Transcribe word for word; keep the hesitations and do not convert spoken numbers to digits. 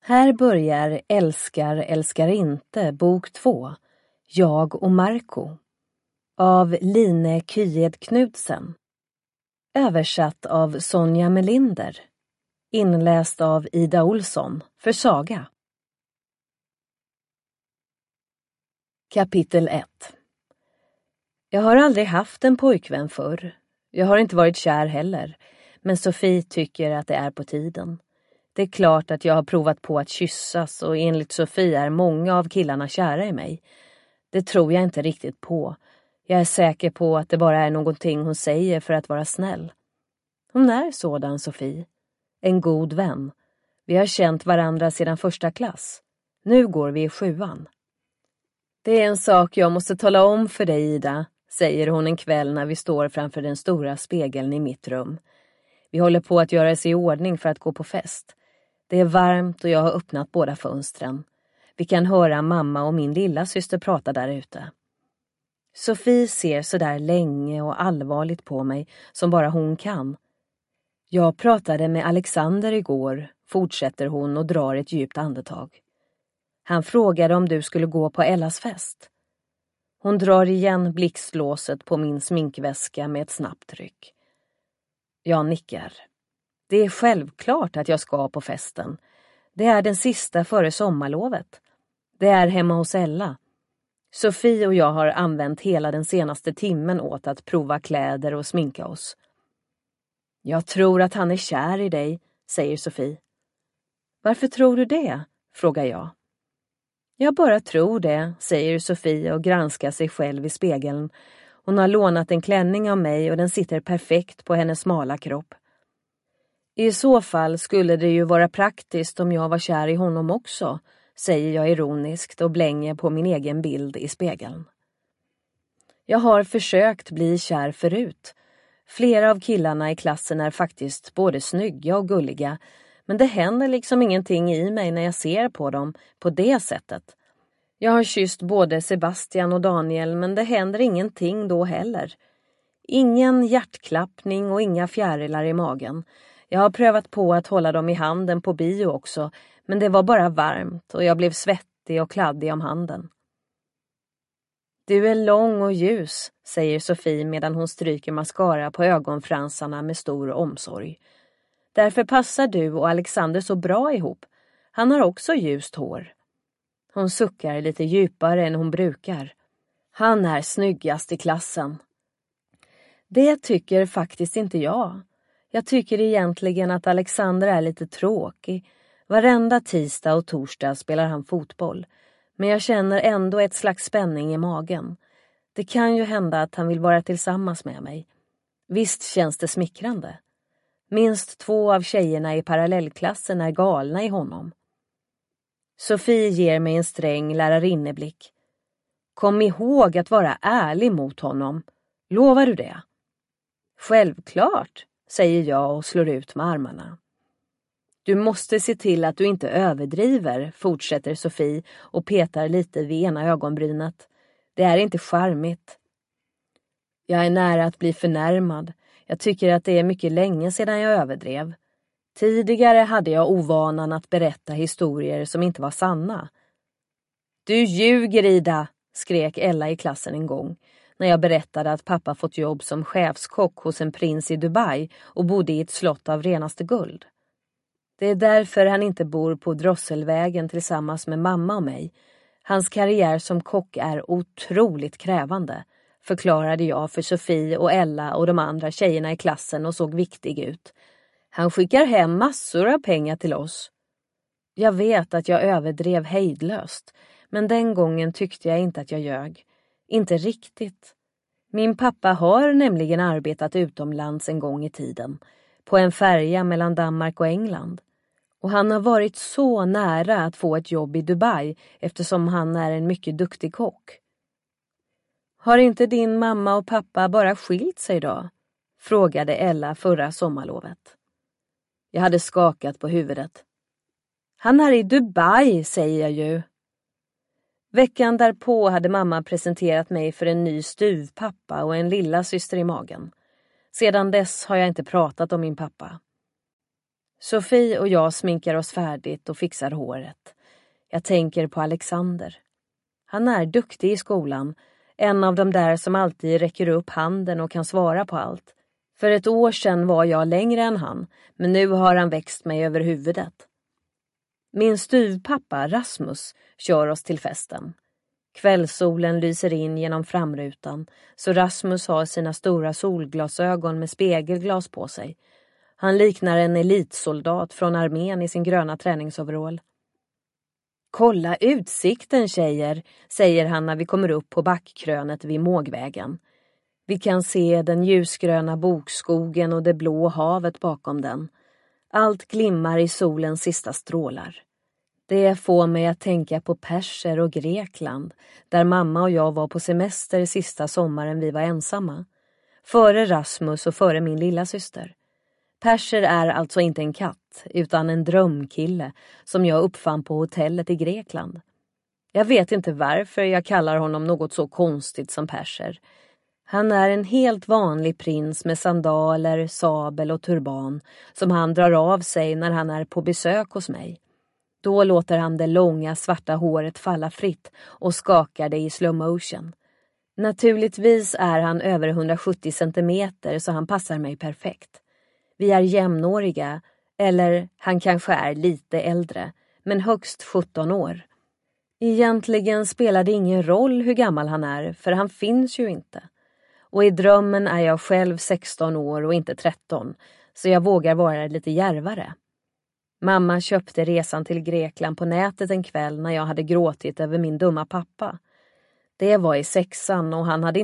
Här börjar Älskar, älskar inte, bok två, Jag och Marco, av Line Kyed Knudsen. Översatt av Sonja Melinder. Inläst av Ida Olsson för Saga. Kapitel ett. Jag har aldrig haft en pojkvän förr. Jag har inte varit kär heller, men Sofie tycker att det är på tiden. Det är klart att jag har provat på att kyssas och enligt Sofie är många av killarna kära i mig. Det tror jag inte riktigt på. Jag är säker på att det bara är någonting hon säger för att vara snäll. Hon är sådan, Sofie. En god vän. Vi har känt varandra sedan första klass. Nu går vi i sjuan. Det är en sak jag måste tala om för dig, Ida, säger hon en kväll när vi står framför den stora spegeln i mitt rum. Vi håller på att göra oss i ordning för att gå på fest. Det är varmt och jag har öppnat båda fönstren. Vi kan höra mamma och min lilla syster prata där ute. Sofie ser så där länge och allvarligt på mig som bara hon kan. Jag pratade med Alexander igår, fortsätter hon och drar ett djupt andetag. Han frågade om du skulle gå på Ellas fest. Hon drar igen blixtlåset på min sminkväska med ett snabbt tryck. Jag nickar. Det är självklart att jag ska på festen. Det är den sista före sommarlovet. Det är hemma hos Ella. Sofie och jag har använt hela den senaste timmen åt att prova kläder och sminka oss. Jag tror att han är kär i dig, säger Sofie. Varför tror du det? Frågar jag. Jag bara tror det, säger Sofie och granskar sig själv i spegeln. Hon har lånat en klänning av mig och den sitter perfekt på hennes smala kropp. I så fall skulle det ju vara praktiskt om jag var kär i honom också, säger jag ironiskt och blänger på min egen bild i spegeln. Jag har försökt bli kär förut. Flera av killarna i klassen är faktiskt både snygga och gulliga, men det händer liksom ingenting i mig när jag ser på dem på det sättet. Jag har kysst både Sebastian och Daniel, men det händer ingenting då heller. Ingen hjärtklappning och inga fjärilar i magen. Jag har prövat på att hålla dem i handen på bio också, men det var bara varmt och jag blev svettig och kladdig om handen. Du är lång och ljus, säger Sofie medan hon stryker mascara på ögonfransarna med stor omsorg. Därför passar du och Alexander så bra ihop. Han har också ljust hår. Hon suckar lite djupare än hon brukar. Han är snyggast i klassen. Det tycker faktiskt inte jag. Jag tycker egentligen att Alexander är lite tråkig. Varenda tisdag och torsdag spelar han fotboll. Men jag känner ändå ett slags spänning i magen. Det kan ju hända att han vill vara tillsammans med mig. Visst känns det smickrande. Minst två av tjejerna i parallellklassen är galna i honom. Sofie ger mig en sträng lärarinneblick. Kom ihåg att vara ärlig mot honom. Lovar du det? Självklart, säger jag och slår ut med armarna. Du måste se till att du inte överdriver, fortsätter Sofie och petar lite vid ena ögonbrynet. Det är inte charmigt. Jag är nära att bli förnärmad. Jag tycker att det är mycket länge sedan jag överdrev. Tidigare hade jag ovanan att berätta historier som inte var sanna. Du ljuger, Ida, skrek Ella i klassen en gång, när jag berättade att pappa fått jobb som chefskock hos en prins i Dubai och bodde i ett slott av renaste guld. Det är därför han inte bor på Drosselvägen tillsammans med mamma och mig. Hans karriär som kock är otroligt krävande, förklarade jag för Sofie och Ella och de andra tjejerna i klassen och såg viktig ut. Han skickar hem massor av pengar till oss. Jag vet att jag överdrev hejdlöst, men den gången tyckte jag inte att jag ljög. Inte riktigt. Min pappa har nämligen arbetat utomlands en gång i tiden, på en färja mellan Danmark och England. Och han har varit så nära att få ett jobb i Dubai eftersom han är en mycket duktig kock. Har inte din mamma och pappa bara skilt sig då? Frågade Ella förra sommarlovet. Jag hade skakat på huvudet. Han är i Dubai, säger jag ju. Veckan därpå hade mamma presenterat mig för en ny styvpappa och en lilla syster i magen. Sedan dess har jag inte pratat om min pappa. Sofie och jag sminkar oss färdigt och fixar håret. Jag tänker på Alexander. Han är duktig i skolan, en av de där som alltid räcker upp handen och kan svara på allt. För ett år sedan var jag längre än han, men nu har han växt mig över huvudet. Min styvpappa Rasmus kör oss till festen. Kvällssolen lyser in genom framrutan, så Rasmus har sina stora solglasögon med spegelglas på sig. Han liknar en elitsoldat från armén i sin gröna träningsoverall. Kolla utsikten, tjejer, säger han när vi kommer upp på backkrönet vid Mågvägen. Vi kan se den ljusgröna bokskogen och det blå havet bakom den. Allt glimmar i solens sista strålar. Det får mig att tänka på Perser och Grekland, där mamma och jag var på semester sista sommaren vi var ensamma. Före Rasmus och före min lilla syster. Perser är alltså inte en katt, utan en drömkille som jag uppfann på hotellet i Grekland. Jag vet inte varför jag kallar honom något så konstigt som Perser. Han är en helt vanlig prins med sandaler, sabel och turban som han drar av sig när han är på besök hos mig. Då låter han det långa svarta håret falla fritt och skakar det i slow motion. Naturligtvis är han över hundrasjuttio centimeter så han passar mig perfekt. Vi är jämnåriga, eller han kanske är lite äldre, men högst sjutton år. Egentligen spelar det ingen roll hur gammal han är, för han finns ju inte. Och i drömmen är jag själv sexton år och inte tretton, så jag vågar vara lite djärvare. Mamma köpte resan till Grekland på nätet en kväll när jag hade gråtit över min dumma pappa. Det var i sexan och han hade